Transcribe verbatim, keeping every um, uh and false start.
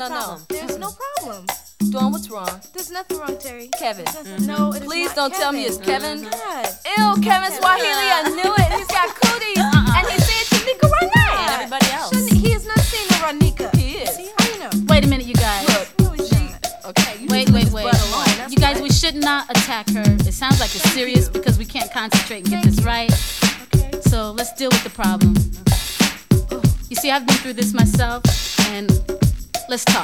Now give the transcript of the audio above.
No, no. problem? There's no problem. Dawn, what's wrong? There's nothing wrong, Terry. Kevin. Mm-hmm. No, it is Please not don't tell me Kevin. it's Kevin. God. Ew, Kevin Swahili, I knew it. He's got cooties. Uh-uh. And he's saying Tamika right now. And everybody else. Shouldn't- He is not saying no Ronika. He is. See, how you know? Wait a minute, you guys. Look, No, he's she, not. okay, you Wait, just leave wait, this wait. blood alone. That's You guys, right. we should not attack her. It sounds like it's serious because we can't concentrate and get this right. Okay. So let's deal with the problem. You see, I've been through this myself, and let's talk.